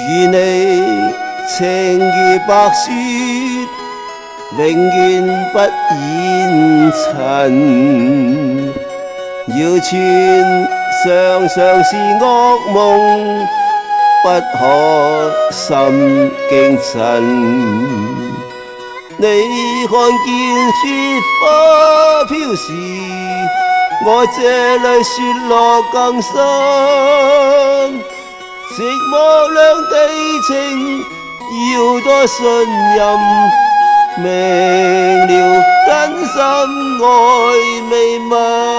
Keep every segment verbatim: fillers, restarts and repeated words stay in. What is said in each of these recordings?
如你情如白雪，永遠不染塵。謠傳常常是惡夢，不可心驚震。你看見雪花飄時，我這裏雪落更深。寂寞兩地情，要多信任。明了真心愛未泯，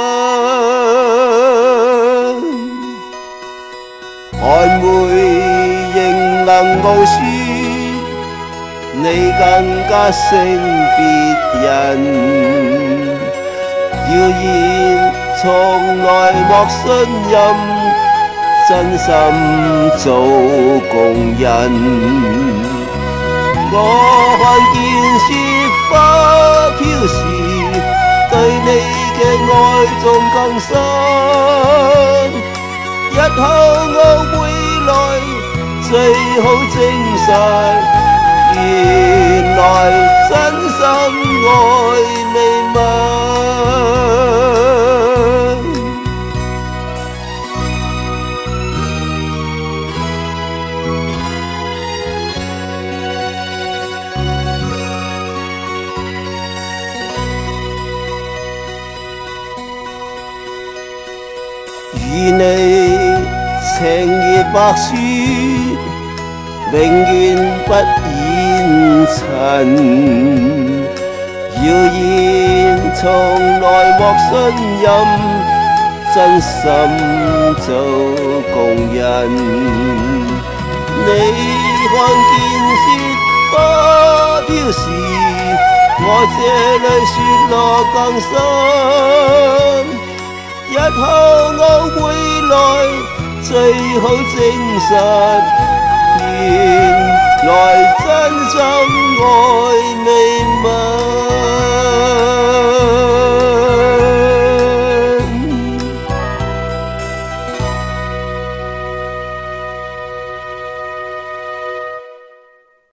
寒梅仍能傲雪，你更加勝別人。謠言從來莫信任，真心做共人。我看見雪花飄時，對你嘅愛仲更深。日後我回來最好證實，原來真心愛未泯。如你情如白雪，永遠不染塵。謠言從來莫信任，真心做共人。你看見雪花飄時，我這裏雪落更深。日後我回來最好證實，原來真心愛未泯。